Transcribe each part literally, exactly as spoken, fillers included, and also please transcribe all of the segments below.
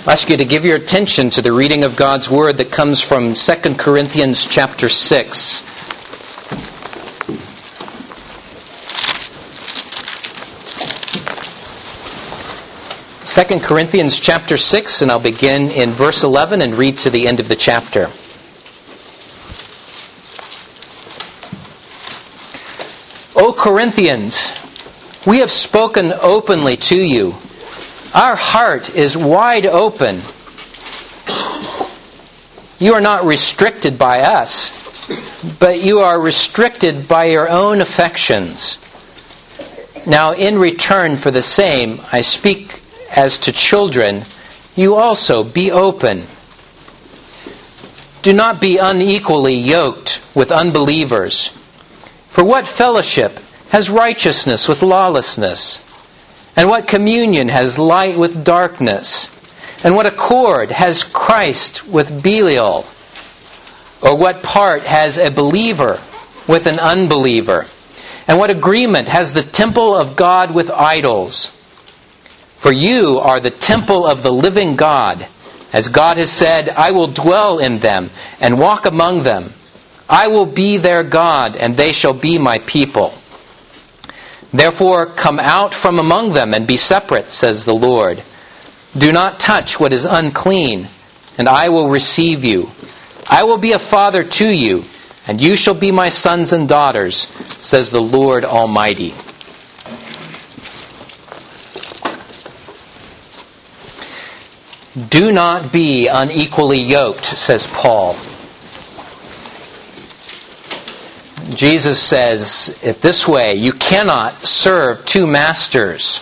I ask you to give your attention to the reading of God's Word that comes from Second Corinthians chapter six. Second Corinthians chapter six, and I'll begin in verse eleven and read to the end of the chapter. O Corinthians, we have spoken openly to you. Our heart is wide open. You are not restricted by us, but you are restricted by your own affections. Now, in return for the same, I speak as to children, you also be open. Do not be unequally yoked with unbelievers. For what fellowship has righteousness with lawlessness? And what communion has light with darkness? And what accord has Christ with Belial? Or what part has a believer with an unbeliever? And what agreement has the temple of God with idols? For you are the temple of the living God. As God has said, I will dwell in them and walk among them. I will be their God, and they shall be my people. Therefore, come out from among them and be separate, says the Lord. Do not touch what is unclean, and I will receive you. I will be a father to you, and you shall be my sons and daughters, says the Lord Almighty. Do not be unequally yoked, says Paul. Jesus says it this way, you cannot serve two masters.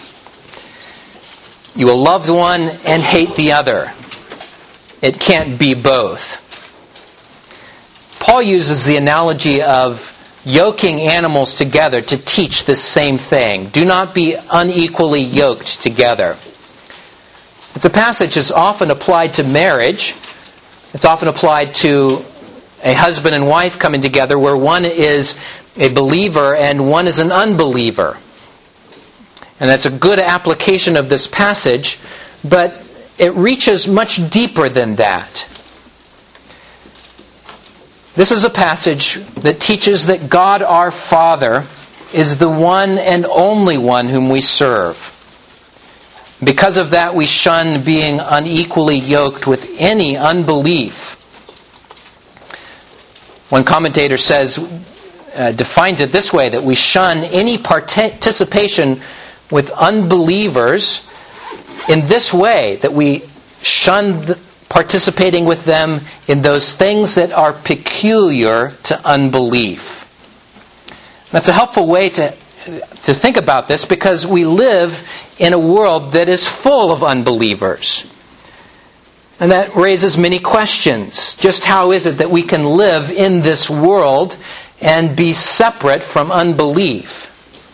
You will love one and hate the other. It can't be both. Paul uses the analogy of yoking animals together to teach this same thing. Do not be unequally yoked together. It's a passage that's often applied to marriage. It's often applied to a husband and wife coming together where one is a believer and one is an unbeliever. And that's a good application of this passage, but it reaches much deeper than that. This is a passage that teaches that God our Father is the one and only one whom we serve. Because of that, we shun being unequally yoked with any unbelief. One commentator says, uh, defines it this way, that we shun any participation with unbelievers in this way, that we shun the participating with them in those things that are peculiar to unbelief. That's a helpful way to, to think about this, because we live in a world that is full of unbelievers. And that raises many questions. Just how is it that we can live in this world and be separate from unbelief?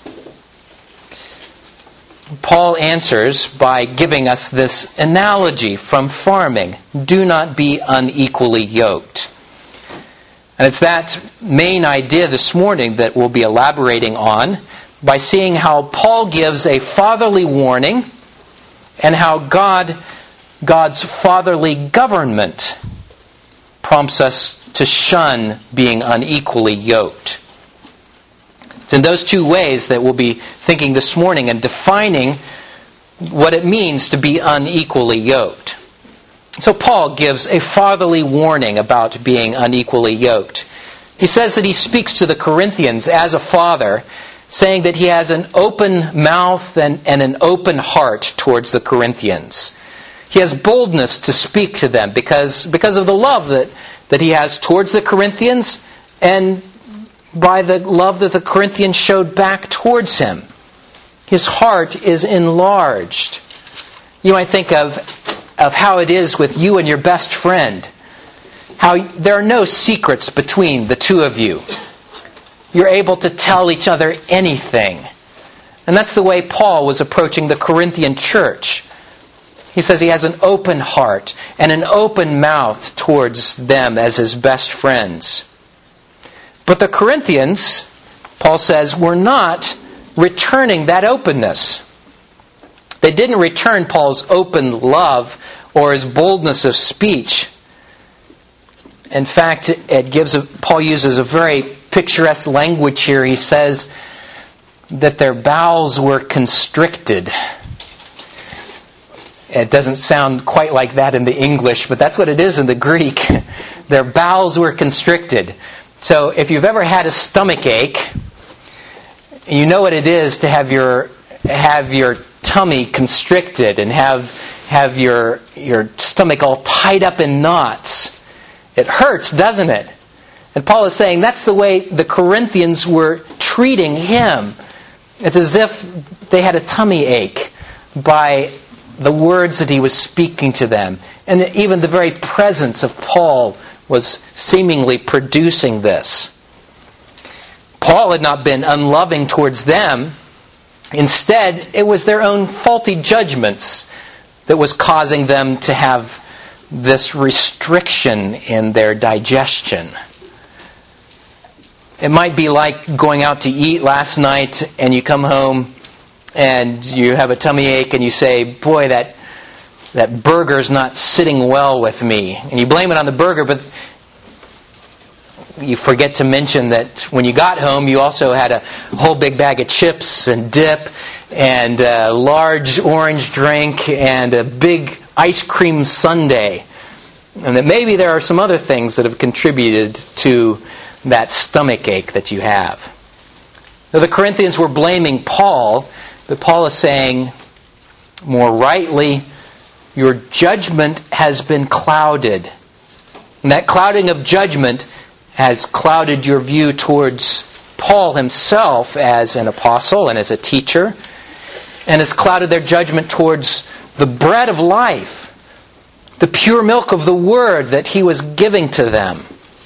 Paul answers by giving us this analogy from farming. Do not be unequally yoked. And it's that main idea this morning that we'll be elaborating on by seeing how Paul gives a fatherly warning and how God God's fatherly government prompts us to shun being unequally yoked. It's in those two ways that we'll be thinking this morning and defining what it means to be unequally yoked. So Paul gives a fatherly warning about being unequally yoked. He says that he speaks to the Corinthians as a father, saying that he has an open mouth and, and an open heart towards the Corinthians. He has boldness to speak to them because, because of the love that, that he has towards the Corinthians and by the love that the Corinthians showed back towards him. His heart is enlarged. You might think of, of how it is with you and your best friend. How there are no secrets between the two of you. You're able to tell each other anything. And that's the way Paul was approaching the Corinthian church. He says he has an open heart and an open mouth towards them as his best friends. But the Corinthians, Paul says, were not returning that openness. They didn't return Paul's open love or his boldness of speech. In fact, it gives a, Paul uses a very picturesque language here. He says that their bowels were constricted. It doesn't sound quite like that in the English, but that's what it is in the Greek. Their bowels were constricted. So if you've ever had a stomach ache, you know what it is to have your have your tummy constricted and have have your your stomach all tied up in knots. It hurts, doesn't it? And Paul is saying that's the way the Corinthians were treating him. It's as if they had a tummy ache by the words that he was speaking to them. And even the very presence of Paul was seemingly producing this. Paul had not been unloving towards them. Instead, it was their own faulty judgments that was causing them to have this restriction in their digestion. It might be like going out to eat last night and you come home and you have a tummy ache and you say, boy, that that burger's not sitting well with me. And you blame it on the burger, but you forget to mention that when you got home, you also had a whole big bag of chips and dip and a large orange drink and a big ice cream sundae. And that maybe there are some other things that have contributed to that stomach ache that you have. Now, the Corinthians were blaming Paul, but Paul is saying, more rightly, your judgment has been clouded. And that clouding of judgment has clouded your view towards Paul himself as an apostle and as a teacher, and has clouded their judgment towards the bread of life, the pure milk of the word that he was giving to them.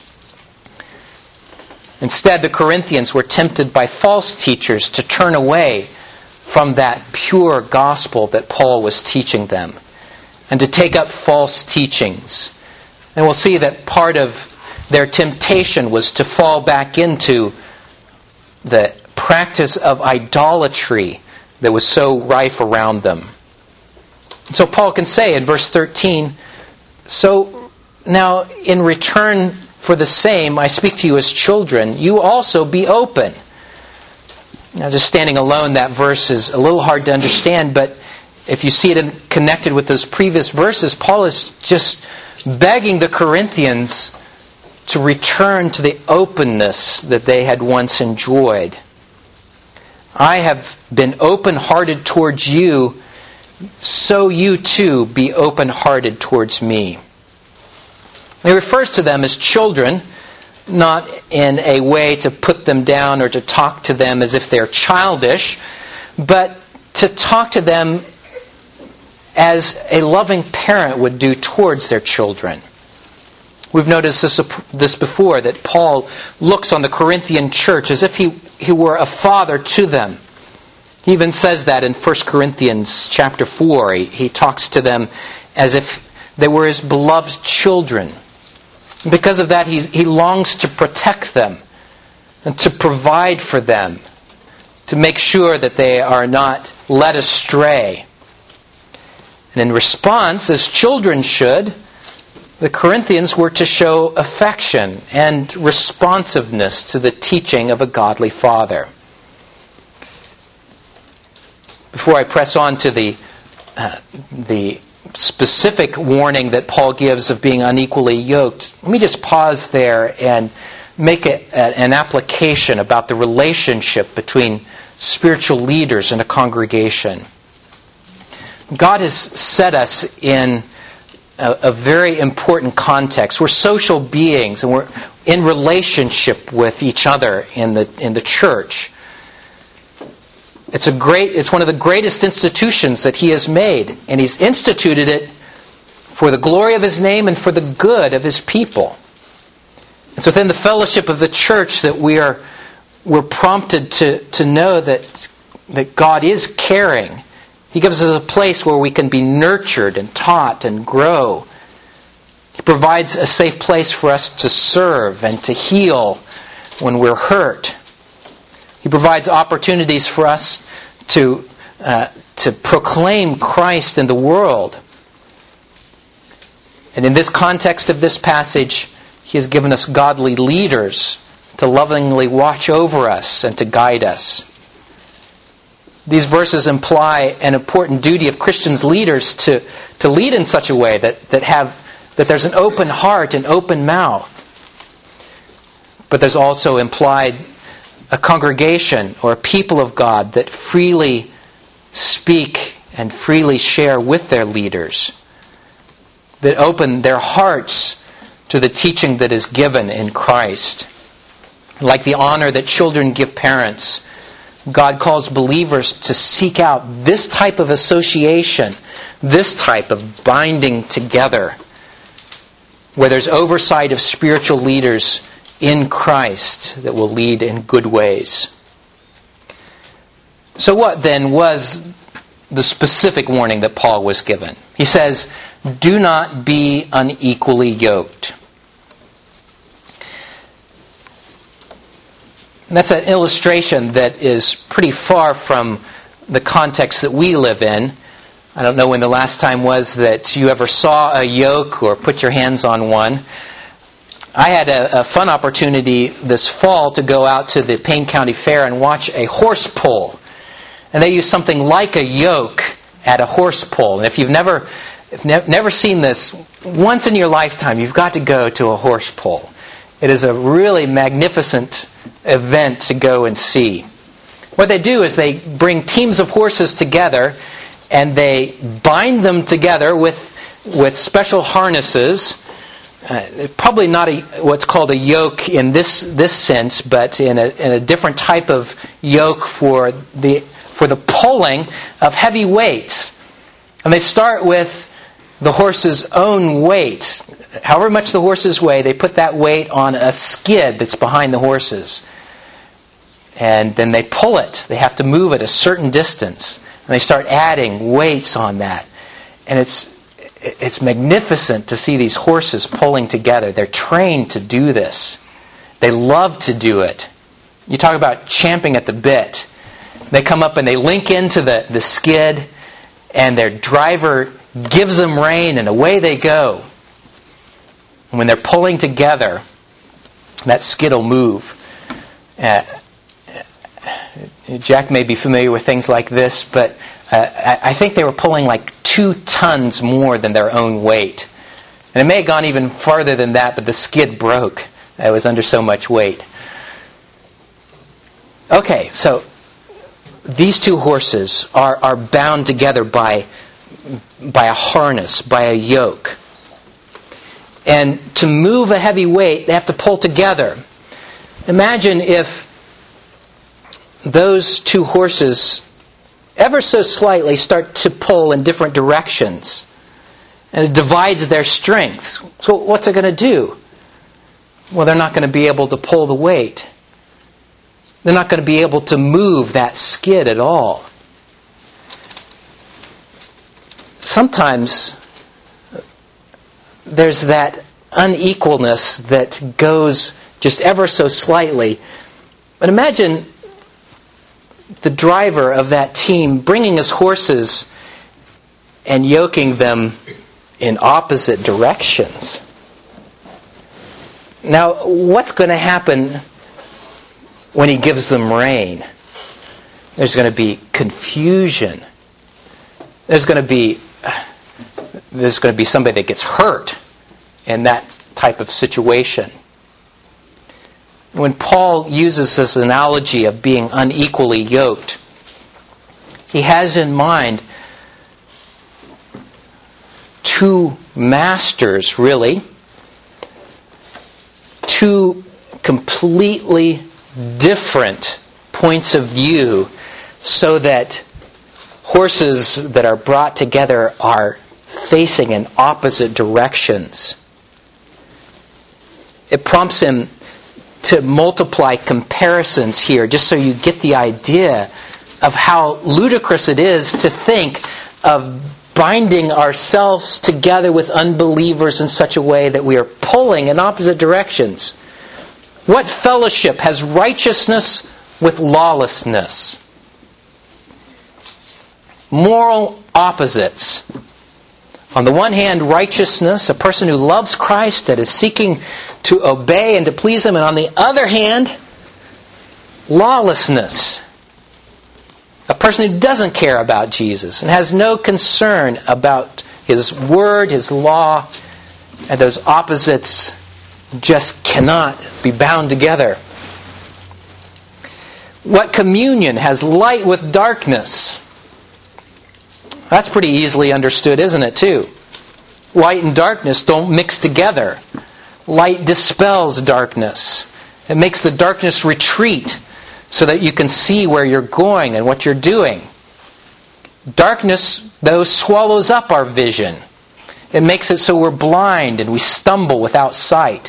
Instead, the Corinthians were tempted by false teachers to turn away from that pure gospel that Paul was teaching them, and to take up false teachings. And we'll see that part of their temptation was to fall back into the practice of idolatry that was so rife around them. So Paul can say in verse thirteen, so now in return for the same, I speak to you as children, you also be open. Now, just standing alone, that verse is a little hard to understand, but if you see it in, connected with those previous verses, Paul is just begging the Corinthians to return to the openness that they had once enjoyed. I have been open-hearted towards you, so you too be open-hearted towards me. He refers to them as children, not in a way to put them down or to talk to them as if they're childish, but to talk to them as a loving parent would do towards their children. We've noticed this, this before, that Paul looks on the Corinthian church as if he, he were a father to them. He even says that in First Corinthians chapter four. He, he talks to them as if they were his beloved children. Because of that, he, he longs to protect them and to provide for them, to make sure that they are not led astray. And in response, as children should, the Corinthians were to show affection and responsiveness to the teaching of a godly father. Before I press on to the uh, the specific warning that Paul gives of being unequally yoked, let me just pause there and make a, a, an application about the relationship between spiritual leaders in a congregation. God has set us in a, a very important context. We're social beings, and we're in relationship with each other in the in the church. It's a great. It's one of the greatest institutions that He has made, and He's instituted it for the glory of His name and for the good of His people. It's within the fellowship of the church that we are we're prompted to to know that that God is caring. He gives us a place where we can be nurtured and taught and grow. He provides a safe place for us to serve and to heal when we're hurt. He provides opportunities for us to uh, to proclaim Christ in the world. And in this context of this passage, He has given us godly leaders to lovingly watch over us and to guide us. These verses imply an important duty of Christians leaders to, to lead in such a way that, that have that there's an open heart and open mouth. But there's also implied a congregation or a people of God that freely speak and freely share with their leaders, that open their hearts to the teaching that is given in Christ. Like the honor that children give parents, God calls believers to seek out this type of association, this type of binding together, where there's oversight of spiritual leaders in Christ that will lead in good ways. So what then was the specific warning that Paul was given? He says, do not be unequally yoked. And that's an illustration that is pretty far from the context that we live in. I don't know when the last time was that you ever saw a yoke or put your hands on one. I had a, a fun opportunity this fall to go out to the Payne County Fair and watch a horse pull. And they use something like a yoke at a horse pull. And if you've never if ne- never seen this, once in your lifetime you've got to go to a horse pull. It is a really magnificent event to go and see. What they do is they bring teams of horses together and they bind them together with with special harnesses. Uh, probably not a, what's called a yoke in this this sense, but in a, in a different type of yoke for the for the pulling of heavy weights. And they start with the horse's own weight. However much the horses weigh, they put that weight on a skid that's behind the horses. And then they pull it. They have to move it a certain distance. And they start adding weights on that. And it's it's magnificent to see these horses pulling together. They're trained to do this. They love to do it. You talk about champing at the bit. They come up and they link into the, the skid, and their driver gives them rein, and away they go. And when they're pulling together, that skid will move. Uh, Jack may be familiar with things like this, but uh, I think they were pulling like two tons more than their own weight. And it may have gone even farther than that, but the skid broke. It was under so much weight. Okay, so these two horses are, are bound together by, by a harness, by a yoke. And to move a heavy weight, they have to pull together. Imagine if those two horses ever so slightly start to pull in different directions. And it divides their strength. So what's it going to do? Well, they're not going to be able to pull the weight. They're not going to be able to move that skid at all. Sometimes there's that unequalness that goes just ever so slightly. But imagine the driver of that team bringing his horses and yoking them in opposite directions. Now, what's going to happen when he gives them rein? There's going to be confusion. There's going to be there's going to be somebody that gets hurt in that type of situation. When Paul uses this analogy of being unequally yoked, he has in mind two masters, really, two completely different points of view, so that horses that are brought together are facing in opposite directions. It prompts him to multiply comparisons here, just so you get the idea of how ludicrous it is to think of binding ourselves together with unbelievers in such a way that we are pulling in opposite directions. What fellowship has righteousness with lawlessness? Moral opposites. On the one hand, righteousness, a person who loves Christ, that is seeking to obey and to please Him. And on the other hand, lawlessness. A person who doesn't care about Jesus and has no concern about His Word, His law, and those opposites just cannot be bound together. What communion has light with darkness? That's pretty easily understood, isn't it, too? Light and darkness don't mix together. Light dispels darkness. It makes the darkness retreat so that you can see where you're going and what you're doing. Darkness, though, swallows up our vision. It makes it so we're blind and we stumble without sight.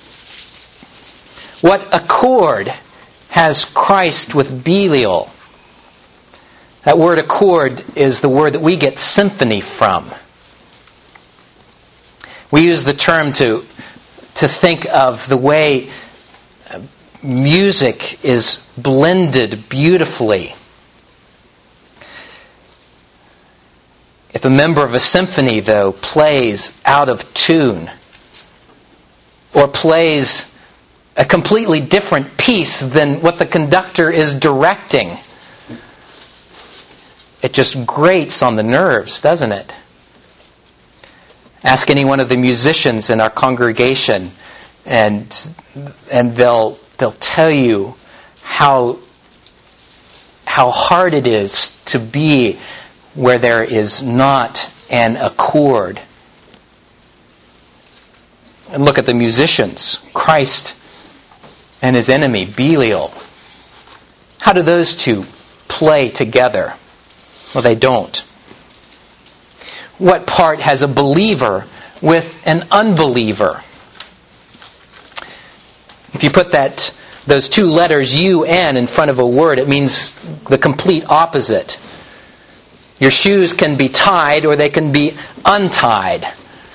What accord has Christ with Belial? That word accord is the word that we get symphony from. We use the term to, to think of the way music is blended beautifully. If a member of a symphony, though, plays out of tune, or plays a completely different piece than what the conductor is directing, it just grates on the nerves, doesn't it? Ask any one of the musicians in our congregation, and and they'll they'll tell you how how hard it is to be where there is not an accord. And look at the musicians, Christ and his enemy, Belial. How do those two play together? Well, they don't. What part has a believer with an unbeliever? If you put that those two letters U N in front of a word, it means the complete opposite. Your shoes can be tied or they can be untied.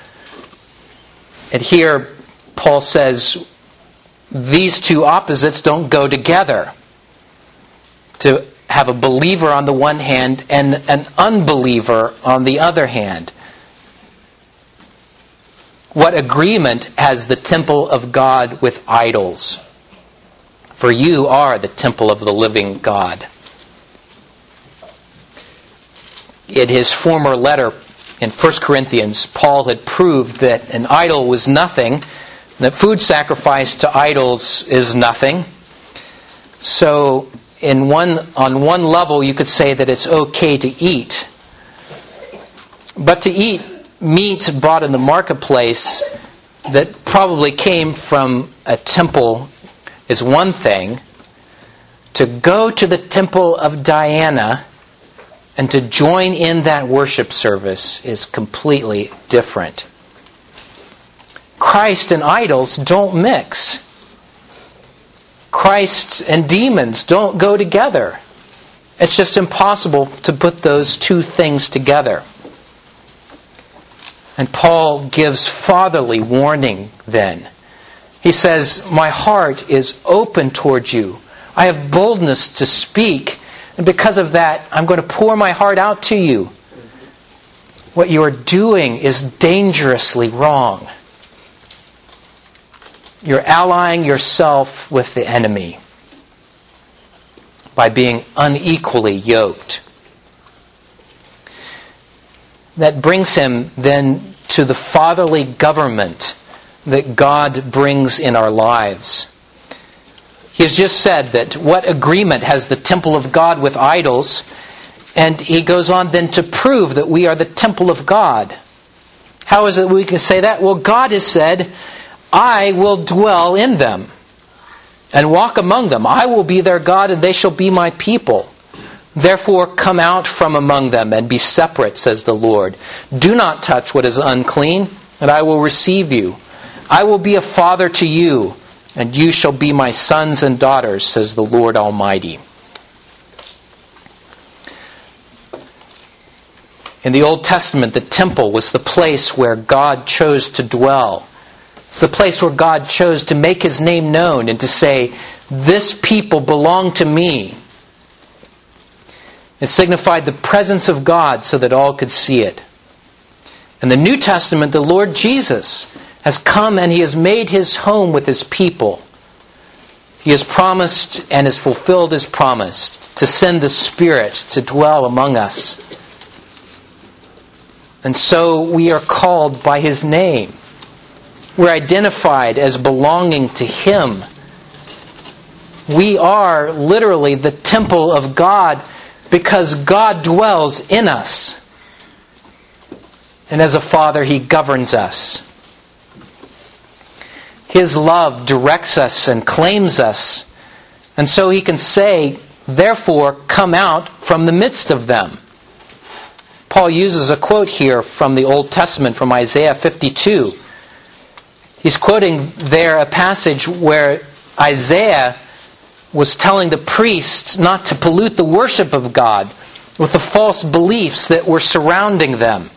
And here Paul says these two opposites don't go together. To have a believer on the one hand and an unbeliever on the other hand. What agreement has the temple of God with idols? For you are the temple of the living God. In his former letter in First Corinthians, Paul had proved that an idol was nothing, that food sacrificed to idols is nothing. So, in one on one level, you could say that it's okay to eat. But to eat meat bought in the marketplace that probably came from a temple is one thing. To go to the temple of Diana and to join in that worship service is completely different. Christ and idols don't mix. Christ and demons don't go together. It's just impossible to put those two things together. And Paul gives fatherly warning then. He says, my heart is open towards you. I have boldness to speak. And because of that, I'm going to pour my heart out to you. What you are doing is dangerously wrong. You're allying yourself with the enemy by being unequally yoked. That brings him then to the fatherly government that God brings in our lives. He has just said that what agreement has the temple of God with idols, and he goes on then to prove that we are the temple of God. How is it we can say that? Well, God has said, I will dwell in them and walk among them. I will be their God and they shall be my people. Therefore come out from among them and be separate, says the Lord. Do not touch what is unclean, and I will receive you. I will be a father to you, and you shall be my sons and daughters, says the Lord Almighty. In the Old Testament, the temple was the place where God chose to dwell. It's the place where God chose to make His name known and to say, this people belong to me. It signified the presence of God so that all could see it. In the New Testament, the Lord Jesus has come and He has made His home with His people. He has promised and has fulfilled His promise to send the Spirit to dwell among us. And so we are called by His name. We're identified as belonging to Him. We are literally the temple of God because God dwells in us. And as a Father, He governs us. His love directs us and claims us. And so He can say, therefore, come out from the midst of them. Paul uses a quote here from the Old Testament, from Isaiah fifty-two. He's quoting there a passage where Isaiah was telling the priests not to pollute the worship of God with the false beliefs that were surrounding them.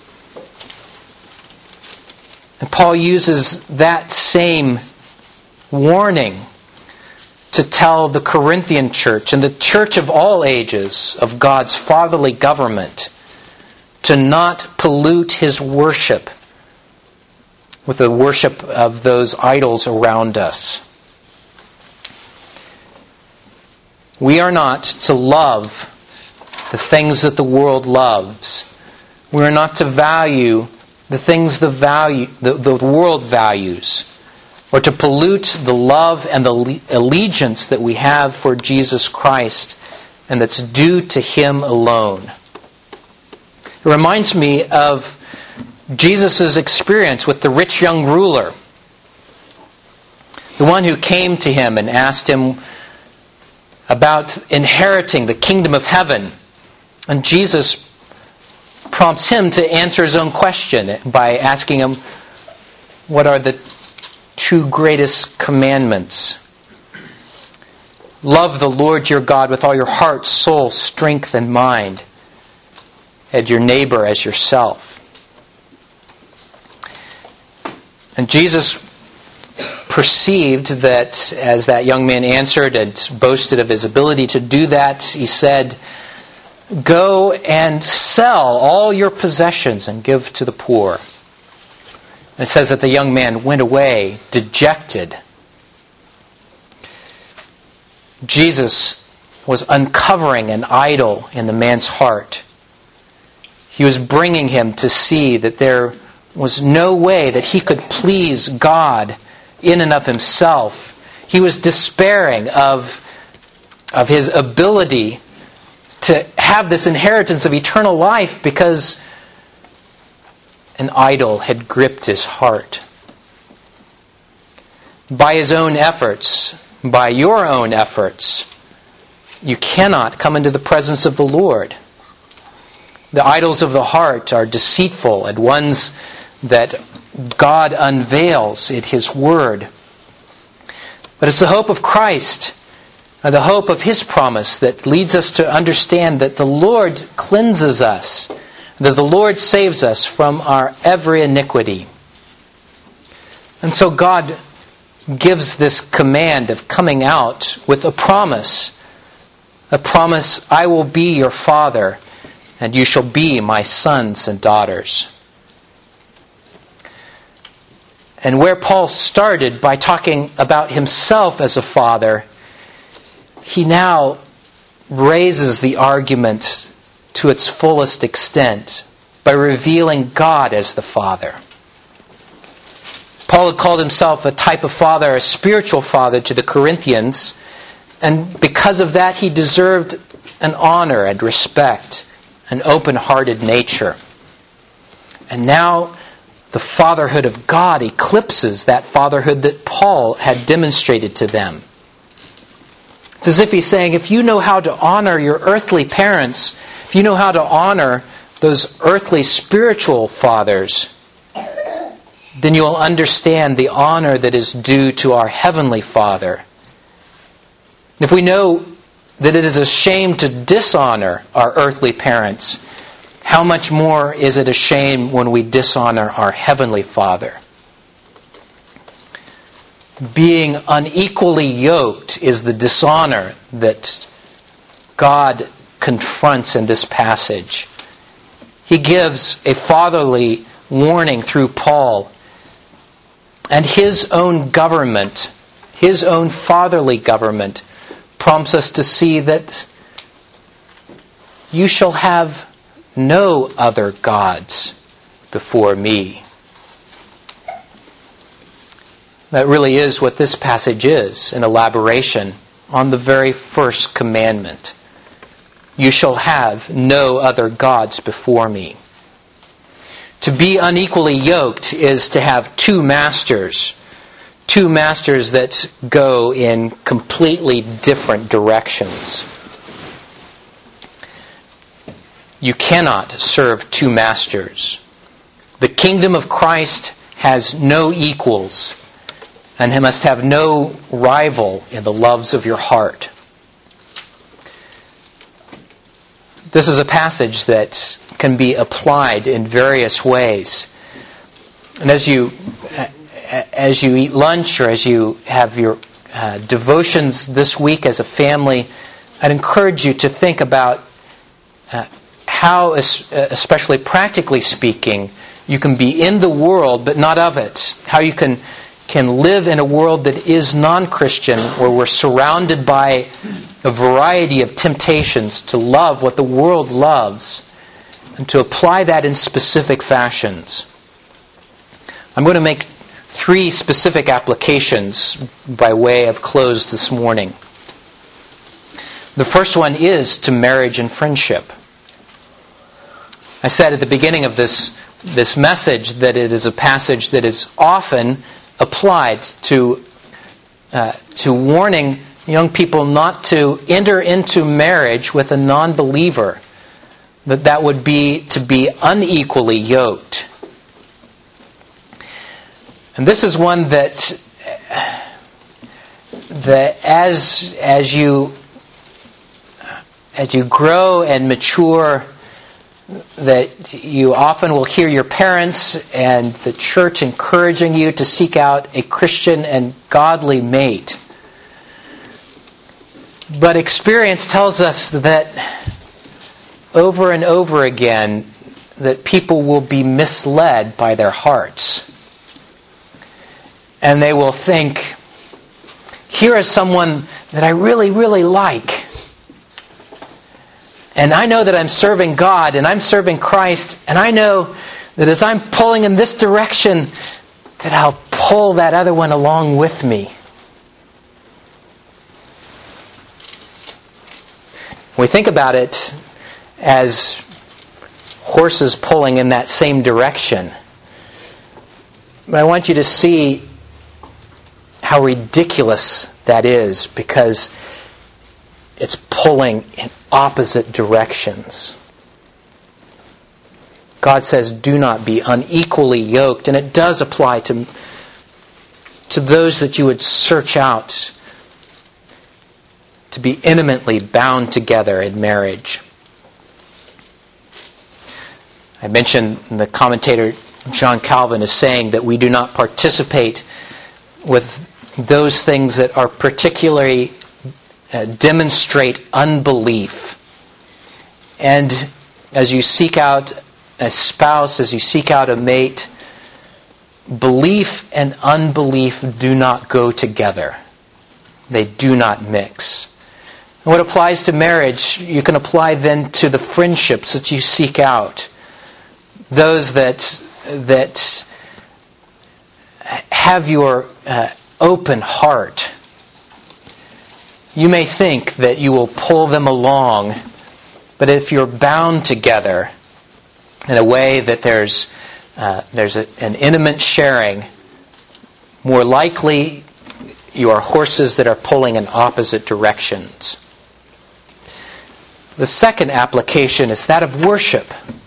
And Paul uses that same warning to tell the Corinthian church and the church of all ages of God's fatherly government to not pollute His worship with the worship of those idols around us. We are not to love the things that the world loves. We are not to value the things the value the, the world values, or to pollute the love and the allegiance that we have for Jesus Christ and that's due to Him alone. It reminds me of Jesus' experience with the rich young ruler, the one who came to Him and asked Him about inheriting the kingdom of heaven. And Jesus prompts him to answer his own question by asking him, what are the two greatest commandments? Love the Lord your God with all your heart, soul, strength, and mind, and your neighbor as yourself. And Jesus perceived that as that young man answered and boasted of his ability to do that, He said, go and sell all your possessions and give to the poor. And it says that the young man went away dejected. Jesus was uncovering an idol in the man's heart. He was bringing him to see that there was no way that he could please God in and of himself. He was despairing of, of his ability to have this inheritance of eternal life because an idol had gripped his heart. By his own efforts, by your own efforts, you cannot come into the presence of the Lord. The idols of the heart are deceitful and ones that God unveils in His Word. But it's the hope of Christ, and the hope of His promise that leads us to understand that the Lord cleanses us, that the Lord saves us from our every iniquity. And so God gives this command of coming out with a promise. A promise, I will be your Father, and you shall be my sons and daughters. And where Paul started by talking about himself as a father, he now raises the argument to its fullest extent by revealing God as the Father. Paul had called himself a type of father, a spiritual father to the Corinthians, and because of that he deserved an honor and respect, an open-hearted nature. And now the fatherhood of God eclipses that fatherhood that Paul had demonstrated to them. It's as if he's saying, if you know how to honor your earthly parents, if you know how to honor those earthly spiritual fathers, then you'll understand the honor that is due to our Heavenly Father. If we know that it is a shame to dishonor our earthly parents, how much more is it a shame when we dishonor our Heavenly Father? Being unequally yoked is the dishonor that God confronts in this passage. He gives a fatherly warning through Paul. And his own government, his own fatherly government, prompts us to see that you shall have no other gods before me. That really is what this passage is, an elaboration on the very first commandment. You shall have no other gods before me. To be unequally yoked is to have two masters, two masters that go in completely different directions. You cannot serve two masters. The kingdom of Christ has no equals, and it must have no rival in the loves of your heart. This is a passage that can be applied in various ways. And as you as you eat lunch or as you have your uh, devotions this week as a family, I'd encourage you to think about uh, how, especially practically speaking, you can be in the world but not of it. How you can can live in a world that is non-Christian, where we're surrounded by a variety of temptations to love what the world loves, and to apply that in specific fashions. I'm going to make three specific applications by way of close this morning. The first one is to marriage and friendship. I said at the beginning of this, this message that it is a passage that is often applied to, uh, to warning young people not to enter into marriage with a non-believer. That that would be to be unequally yoked. And this is one that that as as you as you grow and mature, that you often will hear your parents and the church encouraging you to seek out a Christian and godly mate. But experience tells us that over and over again, that people will be misled by their hearts. And they will think, here is someone that I really, really like. And I know that I'm serving God and I'm serving Christ, and I know that as I'm pulling in this direction, that I'll pull that other one along with me. When we think about it as horses pulling in that same direction, but I want you to see how ridiculous that is, because it's pulling in opposite directions. God says, do not be unequally yoked, and it does apply to, to those that you would search out to be intimately bound together in marriage. I mentioned the commentator John Calvin is saying that we do not participate with those things that are particularly uh, demonstrate unbelief. And as you seek out a spouse, as you seek out a mate, belief and unbelief do not go together. They do not mix. And what applies to marriage, you can apply then to the friendships that you seek out. Those that that have your uh, open heart. You may think that you will pull them along, but if you're bound together in a way that there's uh, there's a, an intimate sharing, more likely you are horses that are pulling in opposite directions. The second application is that of worship.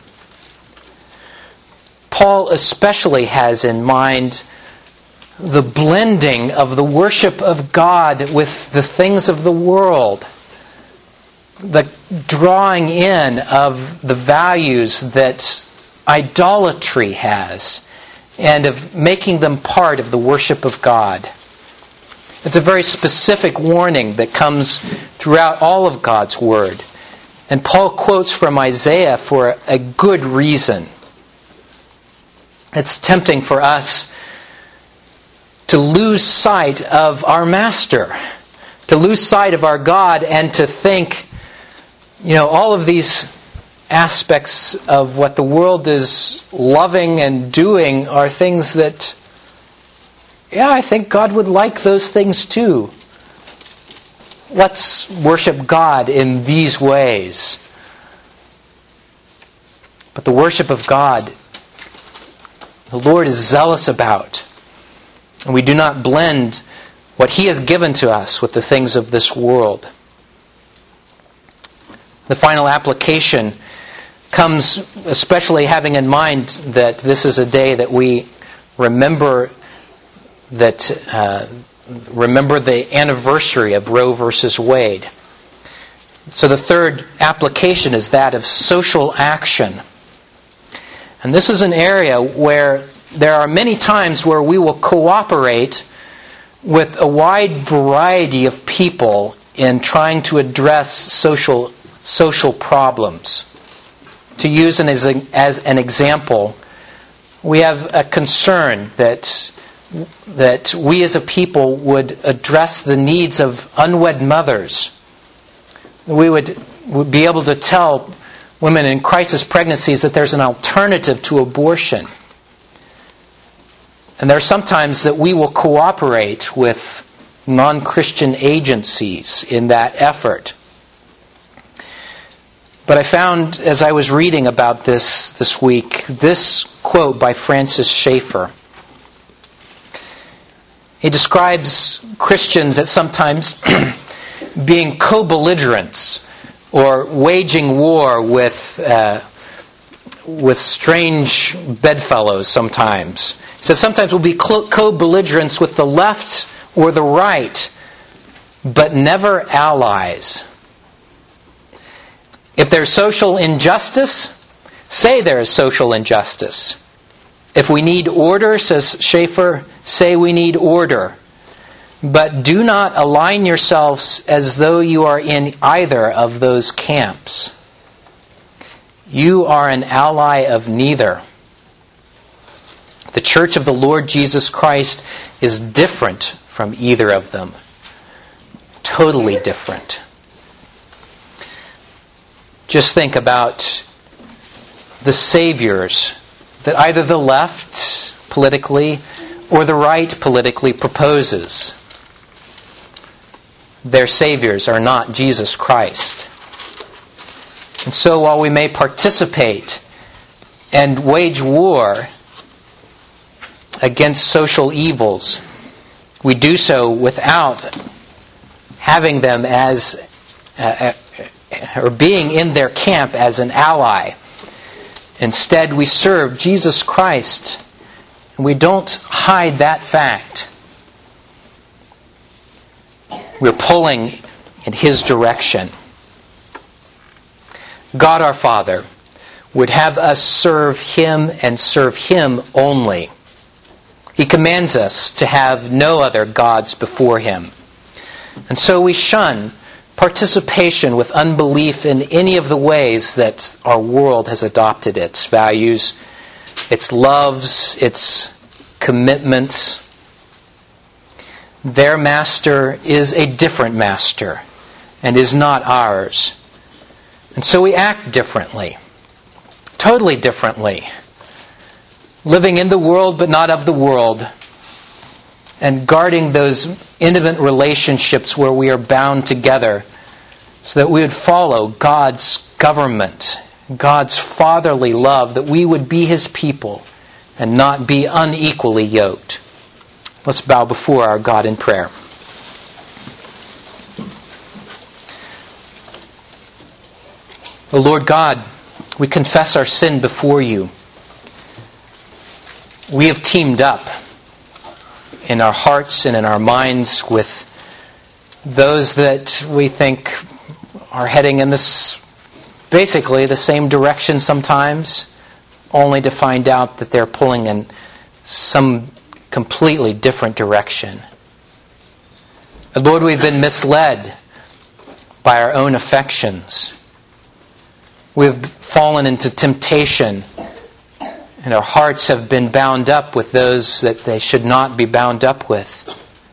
Paul especially has in mind the blending of the worship of God with the things of the world, the drawing in of the values that idolatry has, and of making them part of the worship of God. It's a very specific warning that comes throughout all of God's Word. And Paul quotes from Isaiah for a good reason. It's tempting for us to lose sight of our Master, to lose sight of our God, and to think, you know, all of these aspects of what the world is loving and doing are things that, yeah, I think God would like those things too. Let's worship God in these ways. But the worship of God, the Lord is zealous about. And we do not blend what He has given to us with the things of this world. The final application comes especially having in mind that this is a day that we remember that uh, remember the anniversary of Roe versus Wade. So the third application is that of social action. And this is an area where there are many times where we will cooperate with a wide variety of people in trying to address social social problems. To use an, as, as an example, we have a concern that that we as a people would address the needs of unwed mothers. We would, would be able to tell women in crisis pregnancies that there's an alternative to abortion. And there are some times that we will cooperate with non-Christian agencies in that effort. But I found, as I was reading about this this week, this quote by Francis Schaeffer. He describes Christians as sometimes being co-belligerents or waging war with uh, with strange bedfellows sometimes. He said sometimes we'll be co-belligerents with the left or the right, but never allies. If there's social injustice, say there is social injustice. If we need order, says Schaeffer, say we need order. But do not align yourselves as though you are in either of those camps. You are an ally of neither. The Church of the Lord Jesus Christ is different from either of them. Totally different. Just think about the saviors that either the left politically or the right politically proposes. Their saviors are not Jesus Christ. And so while we may participate and wage war against social evils, we do so without having them as uh, or being in their camp as an ally. Instead, we serve Jesus Christ, and we don't hide that fact. We're pulling in His direction. God our Father would have us serve Him and serve Him only. He commands us to have no other gods before Him. And so we shun participation with unbelief in any of the ways that our world has adopted its values, its loves, its commitments. Their master is a different master and is not ours. And so we act differently, totally differently, living in the world but not of the world, and guarding those intimate relationships where we are bound together so that we would follow God's government, God's fatherly love, that we would be His people and not be unequally yoked. Let's bow before our God in prayer. O Lord God, we confess our sin before You. We have teamed up in our hearts and in our minds with those that we think are heading in this, basically the same direction sometimes, only to find out that they're pulling in some completely different direction. And Lord, we've been misled by our own affections. We've fallen into temptation And our hearts have been bound up with those that they should not be bound up with.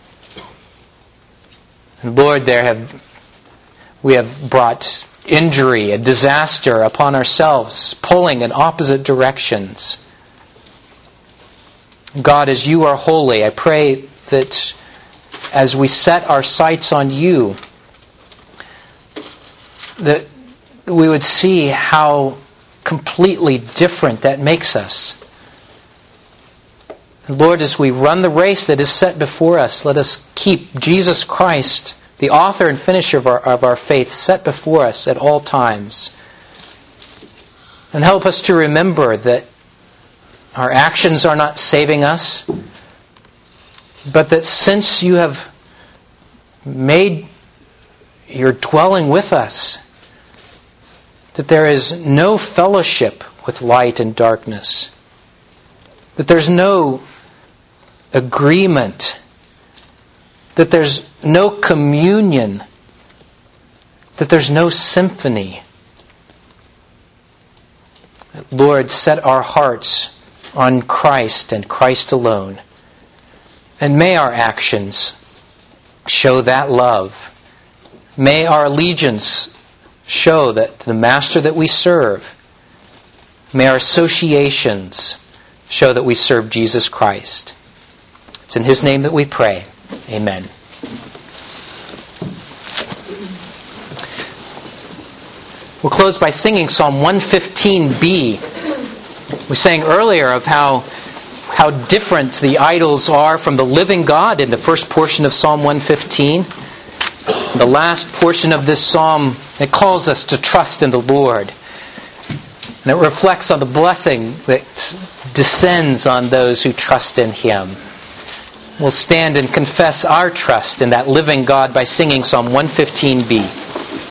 And Lord, there have we have brought injury, a disaster upon ourselves, pulling in opposite directions. God, as you are holy, I pray that as we set our sights on you, that we would see how completely different that makes us. Lord, as we run the race that is set before us, let us keep Jesus Christ, the author and finisher of our, of our faith, set before us at all times. And help us to remember that our actions are not saving us, but that since you have made your dwelling with us, that there is no fellowship with light and darkness, that there's no agreement, that there's no communion, that there's no symphony. Lord, set our hearts on Christ and Christ alone, and may our actions show that love. May our allegiance show that the Master that we serve. May our associations show that we serve Jesus Christ. It's in His name that we pray. Amen. We'll close by singing Psalm one fifteen b. We sang earlier of how how different the idols are from the living God in the first portion of Psalm one fifteen. The last portion of this psalm, it calls us to trust in the Lord. And it reflects on the blessing that descends on those who trust in Him. We'll stand and confess our trust in that living God by singing Psalm one fifteen b.